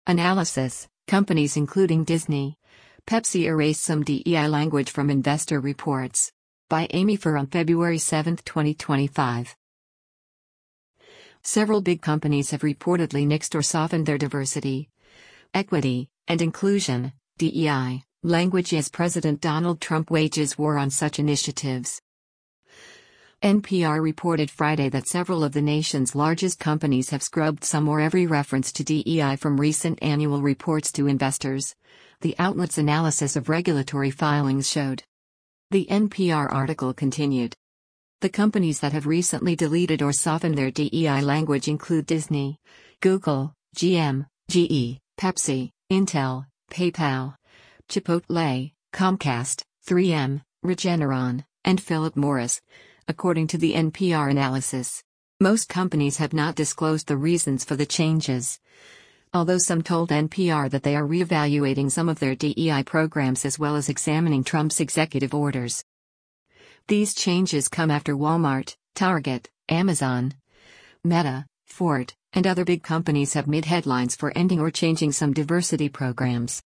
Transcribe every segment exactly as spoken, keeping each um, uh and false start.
Analysis: companies including Disney, Pepsi erase some D E I language from investor reports. By Amy Furr on February seventh, twenty twenty-five. Several big companies have reportedly nixed or softened their diversity, equity, and inclusion (D E I) language as President Donald Trump wages war on such initiatives. N P R reported Friday that several of the nation's largest companies have scrubbed some or every reference to D E I from recent annual reports to investors, the outlet's analysis of regulatory filings showed. The N P R article continued. The companies that have recently deleted or softened their D E I language include Disney, Google, G M, G E, Pepsi, Intel, PayPal, Chipotle, Comcast, three M, Regeneron, and Philip Morris, according to the N P R analysis. Most companies have not disclosed the reasons for the changes, although some told N P R that they are reevaluating some of their D E I programs as well as examining Trump's executive orders. These changes come after Walmart, Target, Amazon, Meta, Ford, and other big companies have made headlines for ending or changing some diversity programs.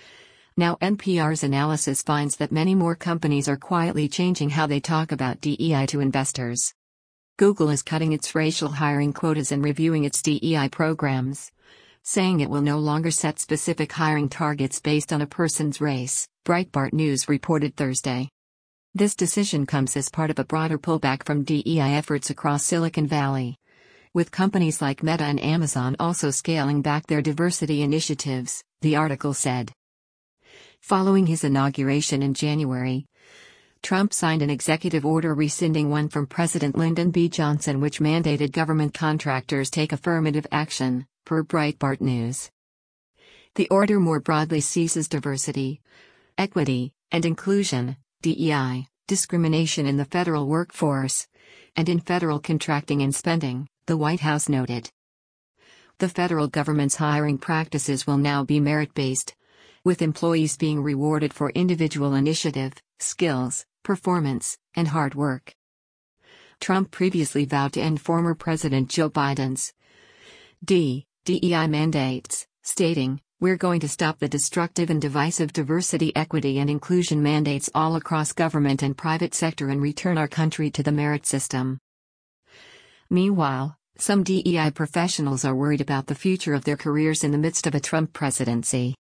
Now N P R's analysis finds that many more companies are quietly changing how they talk about D E I to investors. Google is cutting its racial hiring quotas and reviewing its D E I programs, saying it will no longer set specific hiring targets based on a person's race, Breitbart News reported Thursday. This decision comes as part of a broader pullback from D E I efforts across Silicon Valley, with companies like Meta and Amazon also scaling back their diversity initiatives, the article said. Following his inauguration in January, Trump signed an executive order rescinding one from President Lyndon B. Johnson which mandated government contractors take affirmative action, per Breitbart News. The order more broadly seizes diversity, equity, and inclusion, D E I, discrimination in the federal workforce, and in federal contracting and spending, the White House noted. The federal government's hiring practices will now be merit-based, with employees being rewarded for individual initiative, skills, performance, and hard work. Trump previously vowed to end former President Joe Biden's D E I mandates, stating, "We're going to stop the destructive and divisive diversity, equity, and inclusion mandates all across government and private sector and return our country to the merit system." Meanwhile, some D E I professionals are worried about the future of their careers in the midst of a Trump presidency.